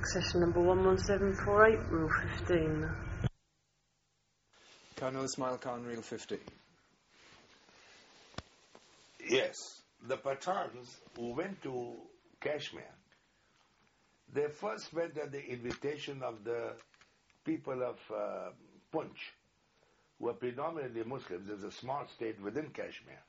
session number 11748, Rule 15. Colonel Ismail Khan, Rule 15. Yes, the Pathans who went to Kashmir, they first went at the invitation of the people of Punch, who were predominantly Muslims. There's a small state within Kashmir,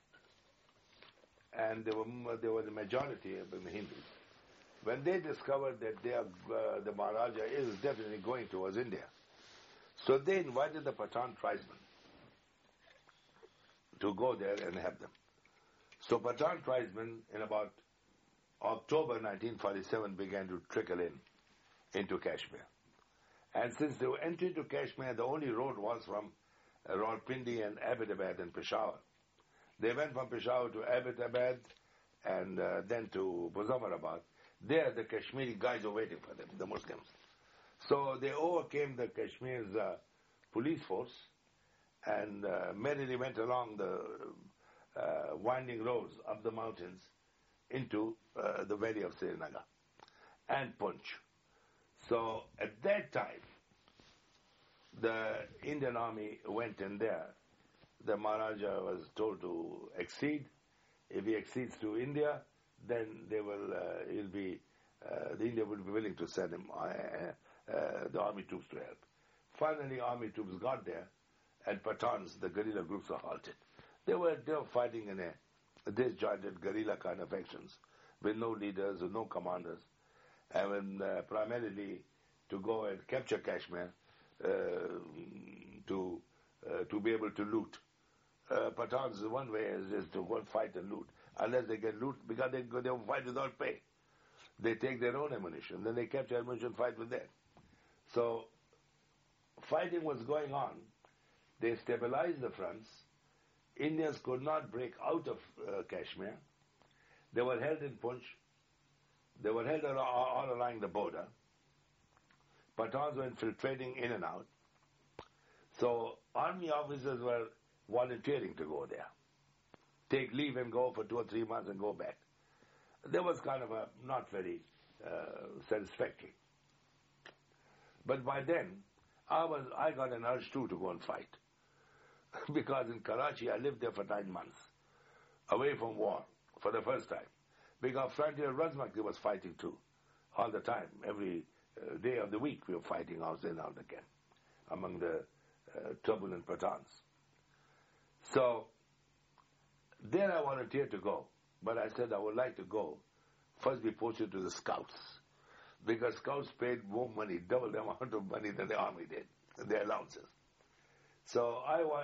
and they were the majority of the Hindus. When they discovered that the Maharaja is definitely going towards India, so they invited the Pathan tribesmen to go there and have them. So Pathan tribesmen in about October 1947 began to trickle into Kashmir. And since they were entering to Kashmir, the only road was from Rawalpindi and Abbottabad and Peshawar. They went from Peshawar to Abbottabad and then to Muzaffarabad. There the Kashmiri guys were waiting for them, the Muslims. So they overcame the Kashmir's police force and merrily went along the winding roads up the mountains into the valley of Srinagar and Punch. So at that time, the Indian army went in there. The Maharaja was told to accede. If he accedes to India, then they will, the India will be willing to send him the army troops to help. Finally, army troops got there, and Pathans, the guerrilla groups, were halted. They were fighting in a disjointed guerrilla kind of actions, with no leaders, with no commanders, and primarily to go and capture Kashmir, to be able to loot. Pathans, one way is to go and fight and loot. Unless they get loot, because they will fight without pay. They take their own ammunition, then they capture ammunition, fight with that. So, fighting was going on. They stabilized the fronts. Indians could not break out of Kashmir. They were held in Punch. They were held all along the border. Pathans were infiltrating in and out. So army officers were volunteering to go there. Take leave and go for 2 or 3 months and go back. That was kind of not very satisfactory. But by then, I got an urge too to go and fight. Because in Karachi, I lived there for 9 months, away from war, for the first time. Because Frontier Razmakti was fighting too, all the time. Every day of the week we were fighting out and out again, among the turbulent Pathans. So, there I volunteered to go. But I said I would like to go, first be posted to the Scouts. Because Scouts paid more money, double the amount of money than the army did, their allowances. So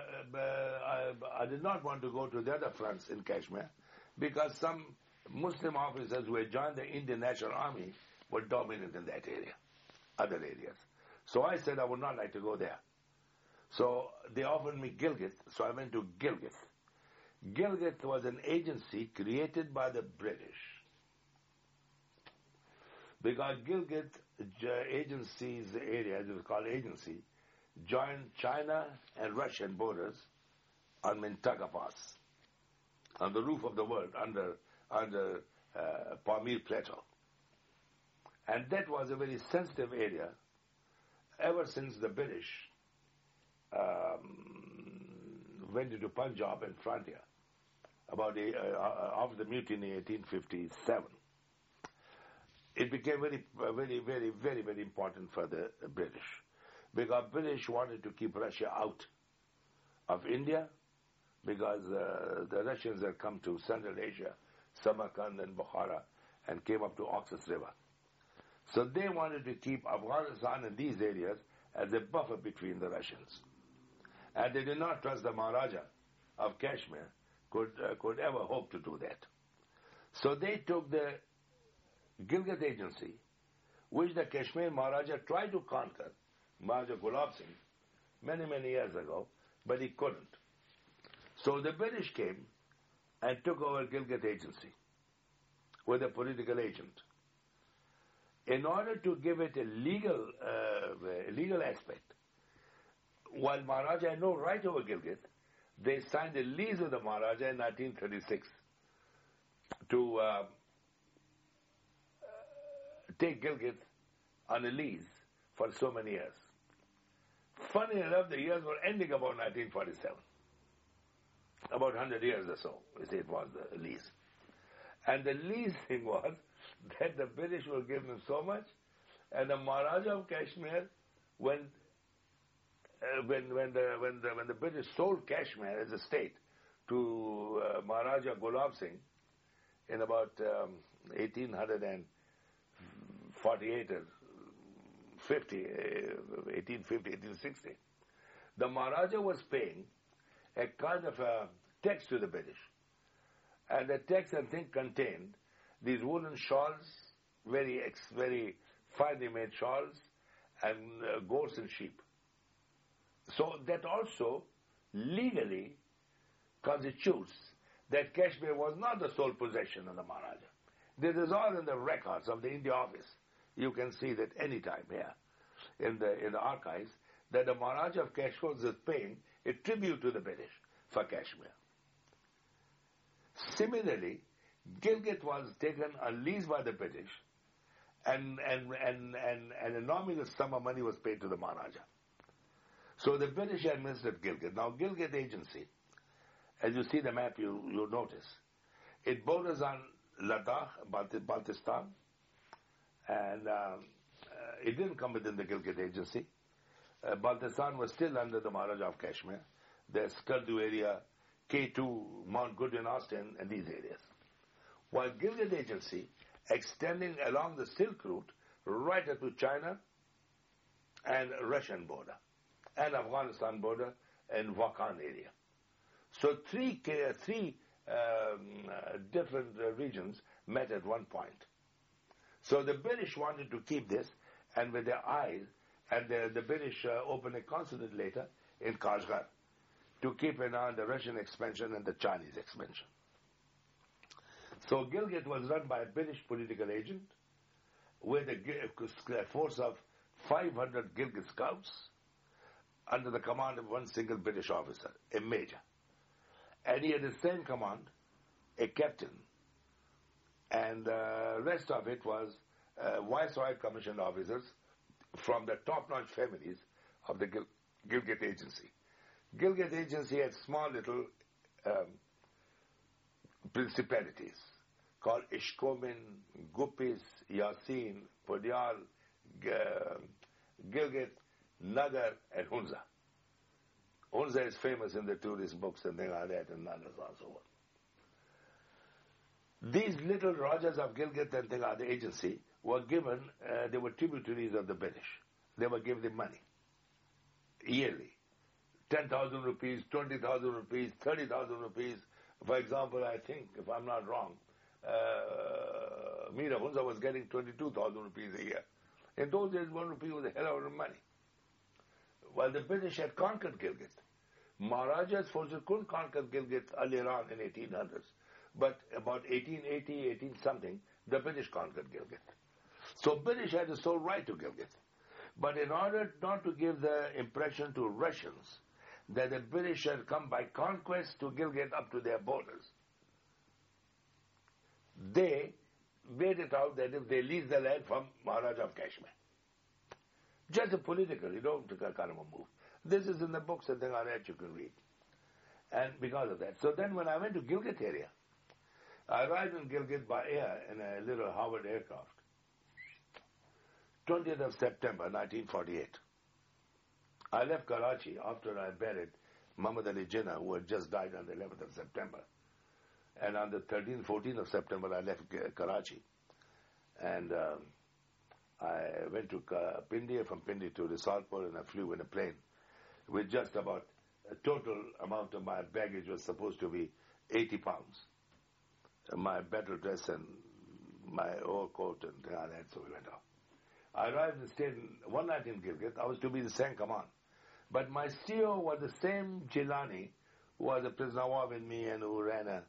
I did not want to go to the other fronts in Kashmir, because some Muslim officers who had joined the Indian National Army were dominant in that area, other areas. So I said I would not like to go there. So they offered me Gilgit, so I went to Gilgit. Gilgit was an agency created by the British. Because Gilgit agency's area, it was called agency, joined China and Russian borders on Mintaka Pass, on the roof of the world, under Pamir Plateau. And that was a very sensitive area ever since the British went into Punjab and frontier, about after the mutiny in 1857. It became very important for the British, because British wanted to keep Russia out of India, because the Russians had come to Central Asia, Samarkand and Bukhara, and came up to Oxus River. So they wanted to keep Afghanistan and these areas as a buffer between the Russians. And they did not trust the Maharaja of Kashmir could ever hope to do that. So they took the Gilgit agency, which the Kashmir Maharaja tried to conquer, Maharaja Gulab Singh, many years ago, but he couldn't. So the British came and took over Gilgit agency with a political agent. In order to give it a legal aspect, while Maharaja had no right over Gilgit, they signed a lease with the Maharaja in 1936 to take Gilgit on a lease for so many years. Funny enough, the years were ending about 1947. About 100 years or so, we say it was the lease. And the lease thing was that the British were giving them so much, and the Maharaja of Kashmir, when the British sold Kashmir as a state to Maharaja Gulab Singh in about 1848 or 1860, the Maharaja was paying a kind of a tax to the British. And the tax, I think, contained these woolen shawls, very finely made shawls, and goats and sheep. So that also legally constitutes that Kashmir was not the sole possession of the Maharaja. This is all in the records of the India Office. You can see that any time here in the archives that the Maharaja of Kashmir is paying a tribute to the British for Kashmir. Similarly, Gilgit was taken on lease by the British, and an enormous sum of money was paid to the Maharaja. So the British administered Gilgit. Now, Gilgit Agency, as you see the map, you notice, it borders on Ladakh, Baltistan, and it didn't come within the Gilgit Agency. Baltistan was still under the Maharaja of Kashmir. The Skardu area, K2, Mount Goodwin, Austin, and these areas. While Gilgit Agency extending along the Silk Route right up to China and Russian border and Afghanistan border and Wakhan area. So three different regions met at one point. So the British wanted to keep this, and with their eyes, and the British opened a consulate later in Kashgar to keep an eye on the Russian expansion and the Chinese expansion. So Gilgit was run by a British political agent with a force of 500 Gilgit scouts under the command of one single British officer, a major. And he had the same command, a captain. And the rest of it was Viceroy commissioned officers from the top-notch families of the Gilgit Agency. Gilgit Agency had small little principalities called Ishkomin, Gupis, Yasin, Pudyal, Gilgit, Nagar, and Hunza. Hunza is famous in the tourist books and things like that, and others also. These little Rajas of Gilgit and things like the agency were given, they were tributaries of the British. They were given the money yearly. 10,000 rupees, 20,000 rupees, 30,000 rupees. For example, I think, if I'm not wrong, Meera Hunza was getting 22,000 rupees a year. In those days, 1 rupee was a hell of a money. While the British had conquered Gilgit, Maharaja's forces couldn't conquer Gilgit earlier on in 1800s. But about 1880, 18 something, the British conquered Gilgit. So British had the sole right to Gilgit. But in order not to give the impression to Russians that the British had come by conquest to Gilgit up to their borders, they made it out that if they lease the land from Maharaja of Kashmir. Just a political, kind of a move. This is in the books and things like that you can read. And because of that. So then when I went to Gilgit area, I arrived in Gilgit by air in a little Howard aircraft. 20th of September, 1948. I left Karachi after I buried Muhammad Ali Jinnah, who had just died on the 11th of September. And on the 13th, 14th of September, I left Karachi. And I went to Pindi, from Pindi to Risalpur, and I flew in a plane with just about a total amount of my baggage was supposed to be 80 pounds. My battle dress and my overcoat and all that, so we went off. I arrived and stayed one night in Gilgit. I was to be the same command. But my CEO was the same Jilani who was a prisoner of war with me and who ran a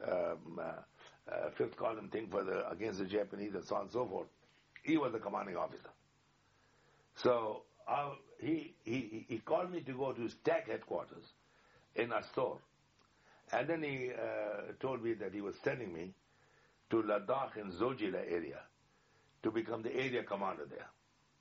fifth column thing against the Japanese and so on and so forth. He was the commanding officer. So he called me to go to his TAC headquarters in Astor. And then he told me that he was sending me to Ladakh and Zojila area to become the area commander there.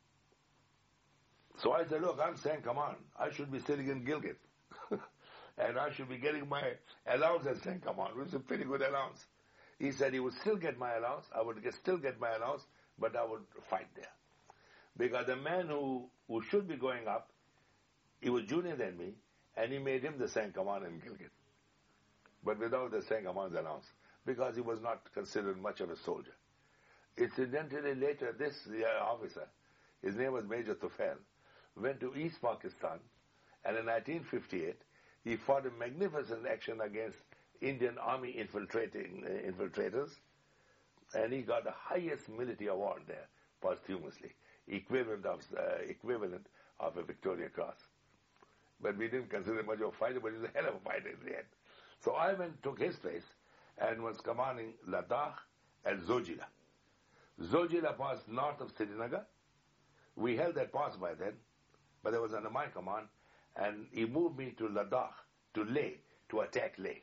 So I said, look, I'm saying, come on, I should be sitting in Gilgit. And I should be getting my allowance as saying, come on, which is a pretty good allowance. He said he would still get my allowance, I would still get my allowance, but I would fight there. Because the man who should be going up, he was junior than me, and he made him the Saint Command in Gilgit. But without the Saint Command's allowance, because he was not considered much of a soldier. Incidentally, later, this officer, his name was Major Tufail, went to East Pakistan, and in 1958, he fought a magnificent action against Indian army infiltrators, and he got the highest military award there, posthumously, equivalent of a Victoria Cross. But we didn't consider him much of a fighter, but he was a hell of a fighter in the end. So I took his place, and was commanding Ladakh and Zojila. Zojila Pass north of Srinagar. We held that pass by then, but it was under my command, and he moved me to Ladakh, to Leh, to attack Leh.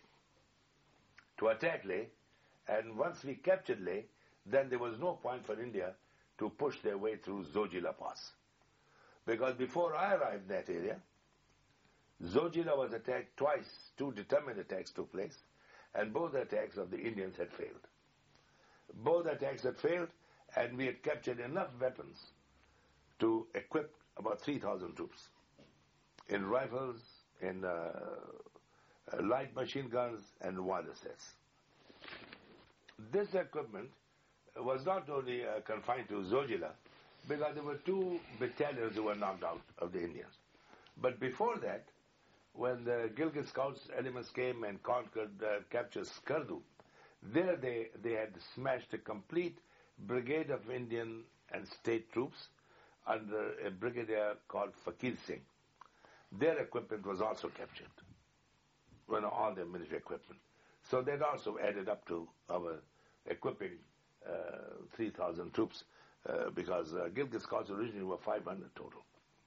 And once we captured Leh, then there was no point for India to push their way through Zojila Pass. Because before I arrived in that area, Zojila was attacked twice. Two determined attacks took place, and both attacks of the Indians had failed. Both attacks had failed, and we had captured enough weapons to equip about 3,000 troops in rifles, in light machine guns, and wireless sets. This equipment was not only confined to Zojila, because there were two battalions who were knocked out of the Indians. But before that, when the Gilgit Scouts elements came and captured Skardu, there they had smashed a complete brigade of Indian and state troops under a brigadier called Fakir Singh. Their equipment was also captured, all their military equipment. So that also added up to our equipping 3,000 troops, because Gilgit Scouts originally were 500 total.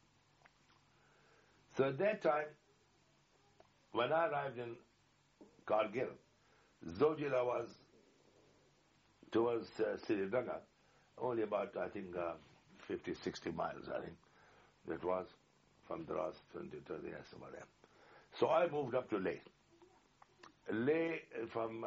So at that time, when I arrived in Kargil, Zojila was towards Srinagar, only about, I think, 50, 60 miles, I think, that was from Dras, 20, 30, yes, about that. So I moved up to Leh. Leh, from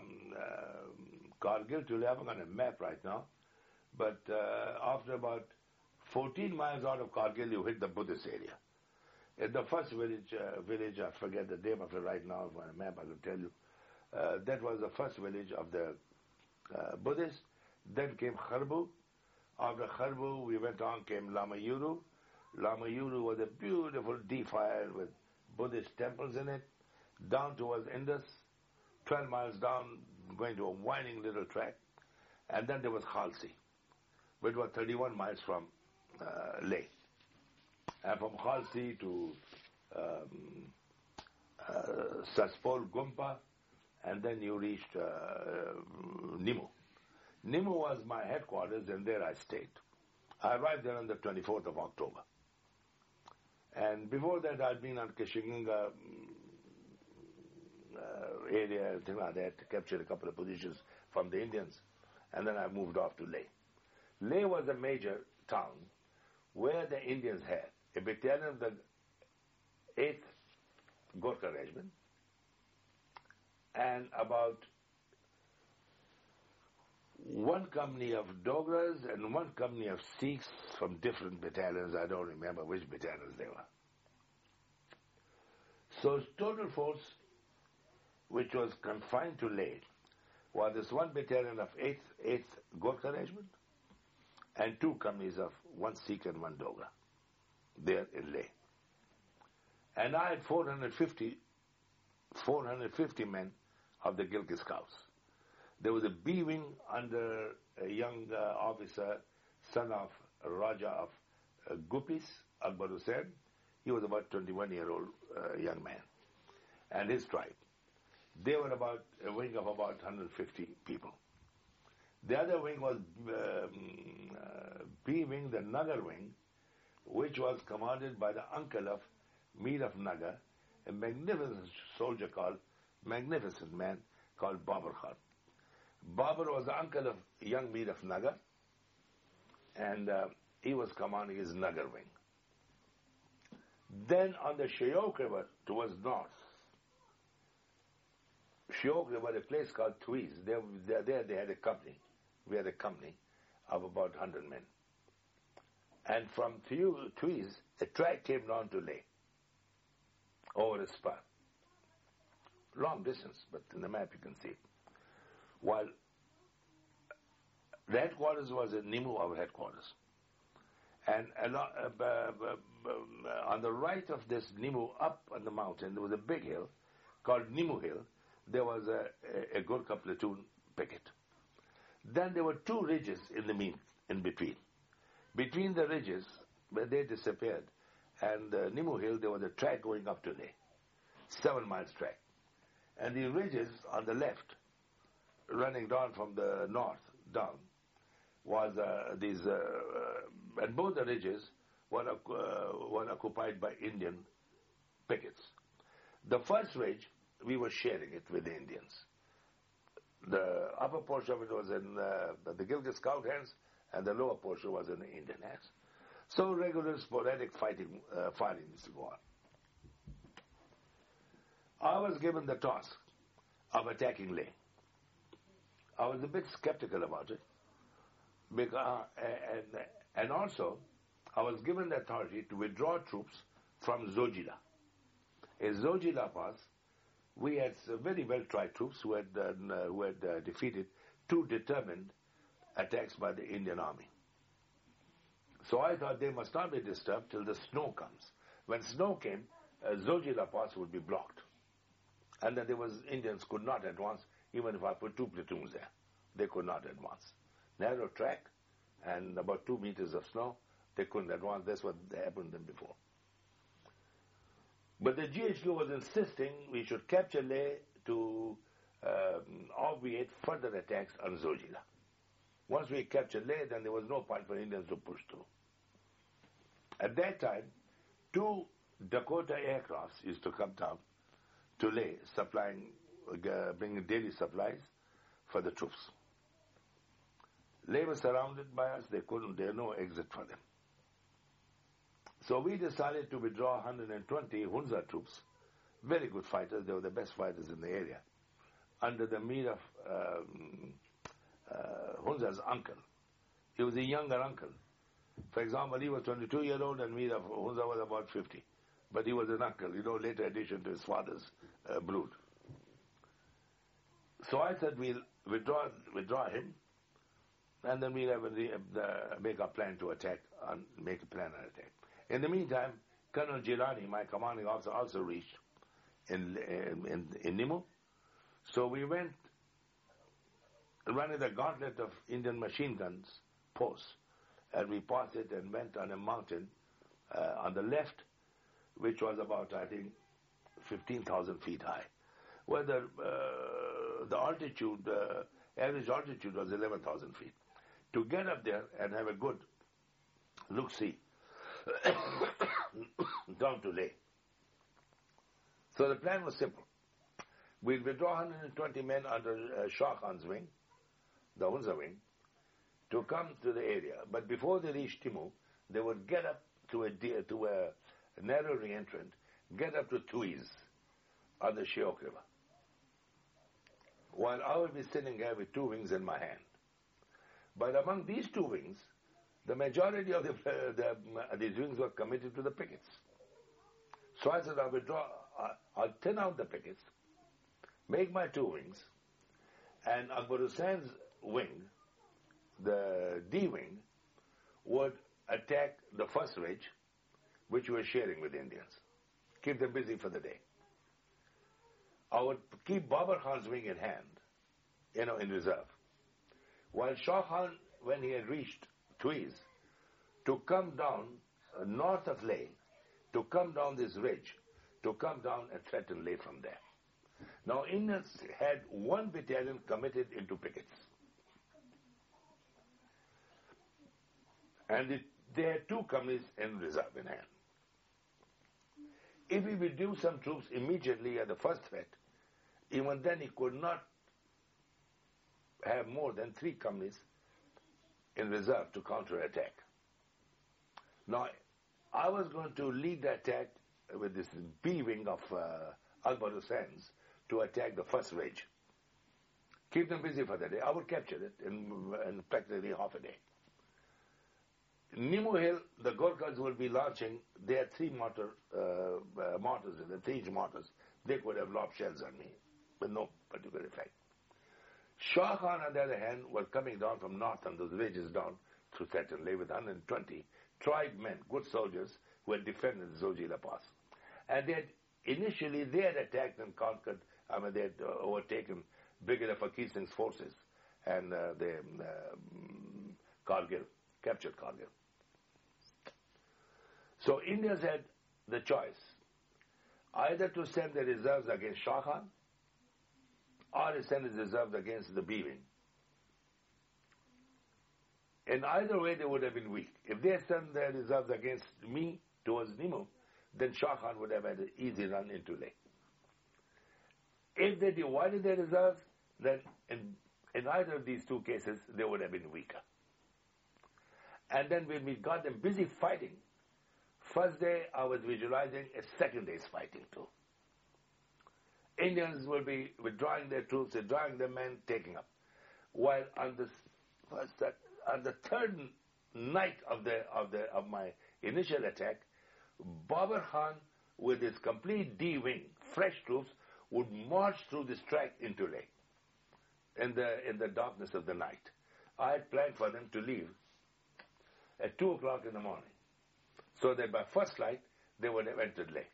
Kargil to Leh, I haven't got a map right now, but after about 14 miles out of Kargil, you hit the Buddhist area. In the first village, I forget the name of it right now, on a map I can tell you, that was the first village of the Buddhists. Then came Kharbu. After Kharbu, we went on, came Lamayuru. Lamayuru was a beautiful defile with Buddhist temples in it, down towards Indus, 12 miles down, going to a winding little track. And then there was Khalsi, which was 31 miles from Leh. And from Khalsi to Saspol Gumpa, and then you reached Nimmo. Nimmo was my headquarters, and there I stayed. I arrived there on the 24th of October. And before that, I'd been on Kishingunga area, thing like that, captured a couple of positions from the Indians, and then I moved off to Leh. Leh was a major town where the Indians had a battalion of the 8th Gorkha Regiment, and about one company of Dogras and one company of Sikhs from different battalions. I don't remember which battalions they were. So total force, which was confined to Leh, was this one battalion of 8th Gorkha Regiment and two companies of one Sikh and one Dogra there in Leh. And I had 450 men of the Gilgit Scouts. There was a B wing under a young officer, son of Raja of Gupis, Akbar Hussain. He was about 21-year-old young man, and his tribe. They were about a wing of about 150 people. The other wing was B wing, the Nagar wing, which was commanded by the uncle of Mir of Nagar, a magnificent man called Babar Khan. Babar was the uncle of young Mir of Nagar, and he was commanding his Nagar wing. Then on the Shyok River towards north, Shyok River, a place called Tuiz, there they had a company. We had a company of about 100 men. And from Tuiz, a track came down to Leh, over a spur. Long distance, but in the map you can see it. While the headquarters was in Nimmu, our headquarters. And on the right of this Nimmu, up on the mountain, there was a big hill called Nimmu Hill. There was a Gurkha platoon picket. Then there were two ridges in between. Between the ridges, where they disappeared, and Nimmu Hill, there was a track going up to Leh, 7 miles track. And the ridges on the left, running down from the north down, was and both the ridges were occupied by Indian pickets. The first ridge, we were sharing it with the Indians. The upper portion of it was in the Gilgit Scout hands, and the lower portion was in the Indian hands. So regular sporadic firing used to go on. I was given the task of attacking Leh. I was a bit skeptical about it, because, and also I was given the authority to withdraw troops from Zojila. In Zojila Pass, we had very well-tried troops who had defeated 2 determined attacks by the Indian army. So I thought they must not be disturbed till the snow comes. When snow came, Zojila Pass would be blocked. And then Indians could not advance, even if I put 2 platoons there. They could not advance. Narrow track and about 2 meters of snow, they couldn't advance. That's what happened to them before. But the GHQ was insisting we should capture Leh to obviate further attacks on Zojila. Once we captured Leh, then there was no point for Indians to push through. At that time, 2 Dakota aircrafts used to come down to Leh, bringing daily supplies for the troops. Leh was surrounded by us. There was no exit for them. So we decided to withdraw 120 Hunza troops, very good fighters. They were the best fighters in the area, under the Mir of Hunza's uncle. He was a younger uncle. For example, he was 22-year-old and Mir of Hunza was about 50. But he was an uncle, later addition to his father's brood. So I said we'll withdraw him, and then we'll make a plan to attack, make a plan and attack. In the meantime, Colonel Jilani, my commanding officer, also reached in Nimmu. So we went running the gauntlet of Indian machine guns posts, and we passed it and went on a mountain on the left, which was about, I think, 15,000 feet high, where the average altitude was 11,000 feet. To get up there and have a good look-see down to Leh. So the plan was simple. We'll withdraw 120 men under Shah Khan's wing, the Hunza wing, to come to the area. But before they reached Nimmu, they would get up to a narrow re-entrant, get up to Tuiz on the Shyok River, while I would be sitting there with 2 wings in my hand. But among these 2 wings, the majority of these wings were committed to the pickets. So I said, I'll thin out the pickets, make my 2 wings, and Akbar Hussein's wing, the D wing, would attack the first ridge, which we were sharing with Indians. Keep them busy for the day. I would keep Babar Khan's wing in hand, in reserve. While Shah Khan, when he had reached Tuiz, to come down north of Leh, to come down this ridge, to come down and threaten Leh from there. Now, Indians had 1 battalion committed into pickets. And they had 2 companies in reserve in hand. If we withdrew some troops immediately at the first threat, even then he could not have more than 3 companies in reserve to counter-attack. Now, I was going to lead the attack this B wing of Akbar Hussein's to attack the first ridge. Keep them busy for the day. I would capture it in practically half a day. Nimmo Hill, the Gurkhas will be launching their 3 mortars, the 3-inch mortars. They could have lobbed shells on me with no particular effect. Shah Khan, on the other hand, was coming down from north on those ridges down through Saturday with 120 tribe men, good soldiers, who had defended the Zojila Pass. And initially they had attacked and conquered, they had overtaken Brigadier Fakir Singh's forces, and they captured Kargil. So Indians had the choice, either to send the reserves against Shah Khan, or to send his reserves against the B wing. In either way, they would have been weak. If they sent their reserves against me towards Nimmo, then Shah Khan would have had an easy run into Leh. If they divided their reserves, then in either of these 2 cases, they would have been weaker. And then when we got them busy fighting, first day I was visualizing a second day's fighting too. Indians will be withdrawing their troops, withdrawing their men, taking up. While on the third night of my initial attack, Babar Khan, with his complete D wing, fresh troops, would march through this tract into Leh in the darkness of the night. I had planned for them to leave at 2 o'clock in the morning, so that by first light they would have entered Leh.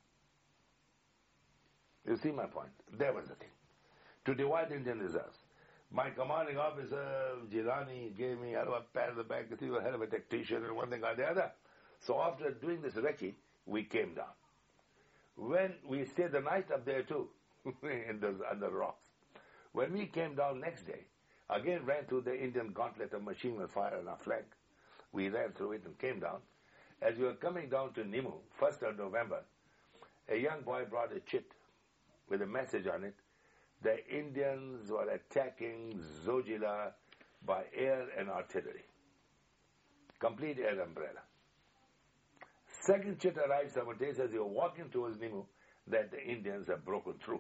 You see my point? There was the thing. To divide Indian reserves. My commanding officer, Jilani, gave me a pat on the back because he was a hell of a tactician and one thing or the other. So after doing this recce, we came down. When we stayed the night up there too, under rocks. When we came down next day, again ran through the Indian gauntlet of machine gun fire on our flank. We ran through it and came down. As we were coming down to Nimmo, 1st of November, a young boy brought a chit with a message on it. The Indians were attacking Zojila by air and artillery. Complete air umbrella. Second chit arrived simultaneously as we were walking towards Nimmo that the Indians have broken through.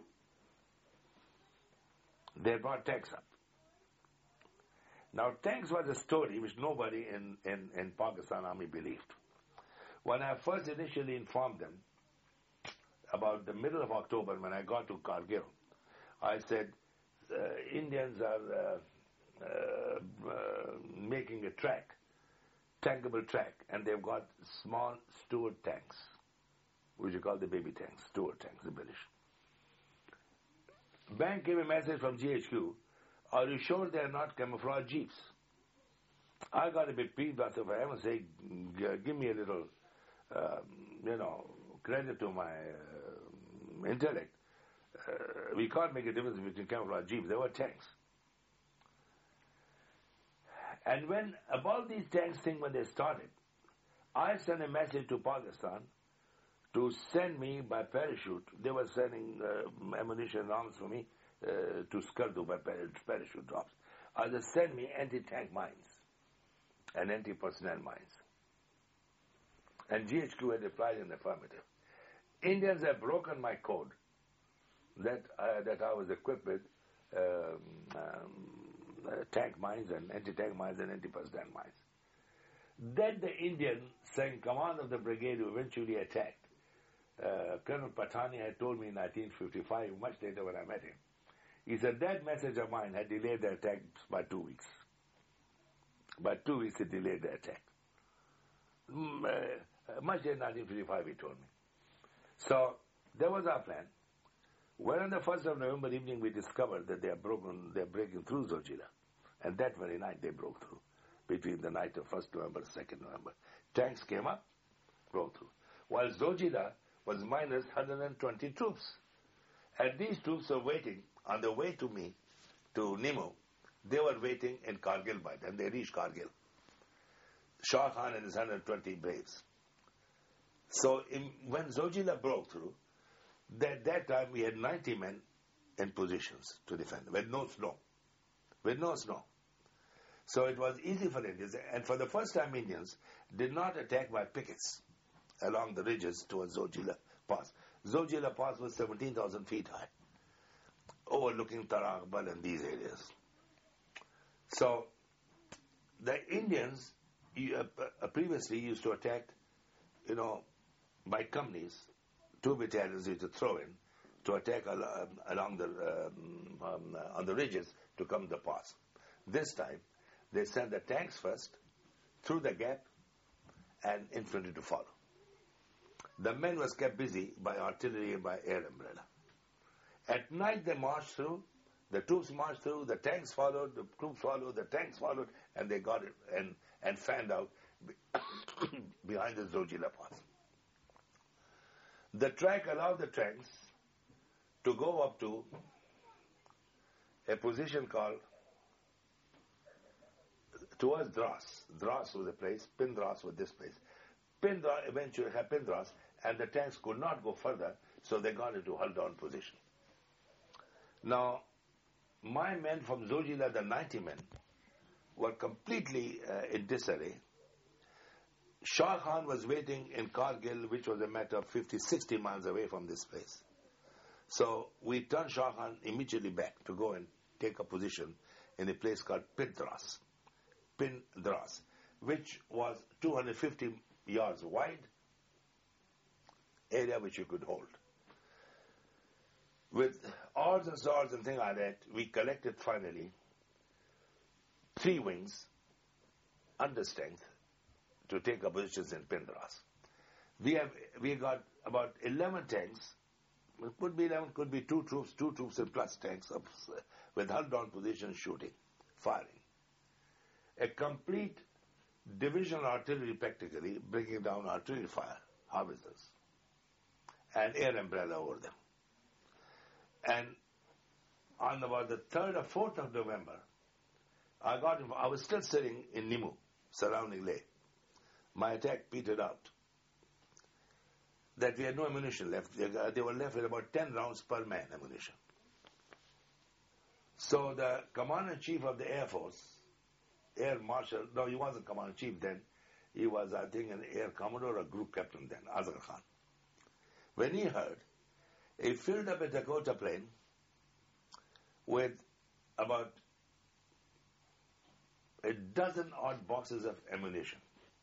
They brought tanks up. Now, tanks was a story which nobody in Pakistan Army believed. When I first initially informed them, about the middle of October when I got to Kargil, I said, Indians are making a track, tankable track, and they've got small Stuart tanks, which you call the baby tanks, Stuart tanks, the British. Bank gave a message from GHQ, are you sure they're not camouflage jeeps? I got a bit peeved. I said, for heaven's sake, give me a little, credit to my intellect. We can't make a difference between camouflage jeeps. They were tanks. And when about these tanks thing, when they started, I sent a message to Pakistan to send me by parachute. They were sending ammunition and arms for me to Skardu by parachute drops. They send me anti-tank mines and anti-personnel mines. And GHQ had replied in the affirmative. Indians have broken my code that I was equipped with tank mines and anti-tank mines and anti-personnel mines. Then the Indian in command of the brigade who eventually attacked, Colonel Patani had told me in 1955, much later when I met him, he said that message of mine had delayed the attack by 2 weeks. By 2 weeks it delayed the attack. Much later in 1955 he told me. So that was our plan. When on the 1st of November evening we discovered that they're breaking through Zojila. And that very night they broke through. Between the night of 1st November and 2nd November. Tanks came up, broke through. While Zojila was minus 120 troops. And these troops were waiting on the way to me, to Nimmo. They were waiting in Kargil by then. They reached Kargil. Shah Khan and his 120 braves. So when Zojila broke through, that time we had 90 men in positions to defend, with no snow. With no snow. So it was easy for Indians. And for the first time, Indians did not attack by pickets along the ridges towards Zojila pass. Zojila Pass was 17,000 feet high, overlooking Taragbal and these areas. So, the Indians previously used to attack, by companies, 2 battalions used to throw in to attack along on the ridges to come to the pass. This time, they sent the tanks first, through the gap, and infantry to follow. The men was kept busy by artillery and by air umbrella. At night they marched through, the troops marched through, the tanks followed, the troops followed, the tanks followed, and they got it and fanned out behind the Zojila Pass. The track allowed the tanks to go up to a position called towards Dras. Dras was the place, Pindras was this place. Pindras eventually had Pindras, and the tanks could not go further, so they got into hold-on position. Now, my men from Zojila, the 90 men, were completely in disarray. Shah Khan was waiting in Kargil, which was a matter of 50, 60 miles away from this place. So we turned Shah Khan immediately back to go and take a position in a place called Pindras, which was 250 yards wide, area which you could hold. With odds and swords and things like that, we collected finally 3 wings under strength to take our positions in Pindras. We got about 11 tanks. It could be 11, could be 2 troops and plus tanks with hull-down position shooting, firing. A complete divisional artillery practically, bringing down artillery fire, howitzers, and air umbrella over them. And on about the 3rd or 4th of November, I was still sitting in Nimmu, surrounding Leh. My attack petered out. That we had no ammunition left. They were left with about 10 rounds per man ammunition. So the Commander-in-Chief of the Air Force, Air Marshal, no, he wasn't Commander-in-Chief then. He was, I think, an Air Commodore or Group Captain then, Azhar Khan. When he heard, he filled up a Dakota plane with about a dozen odd boxes of ammunition.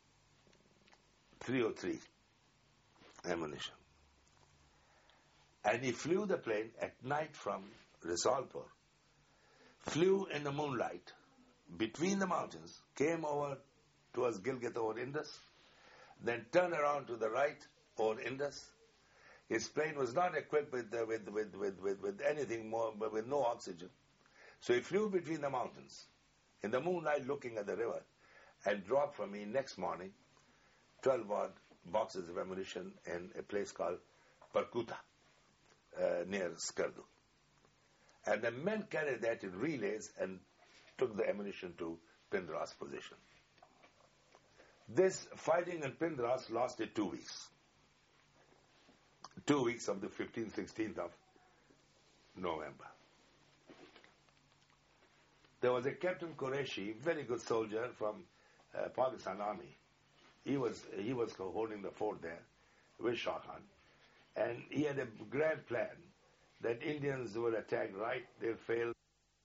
303 ammunition. And he flew the plane at night from Risalpur, flew in the moonlight between the mountains, came over towards Gilgit over Indus, then turned around to the right over Indus. His plane was not equipped with anything more, but with no oxygen. So he flew between the mountains in the moonlight looking at the river and dropped for me next morning 12 odd boxes of ammunition in a place called Parkuta, near Skardu. And the men carried that in relays and took the ammunition to Pindras position. This fighting in Pindras lasted 2 weeks. 2 weeks of the 15th, 16th of November. There was a Captain Qureshi, very good soldier from Pakistan Army. He was holding the fort there with Shah Khan. And he had a grand plan that Indians would attack right, they failed.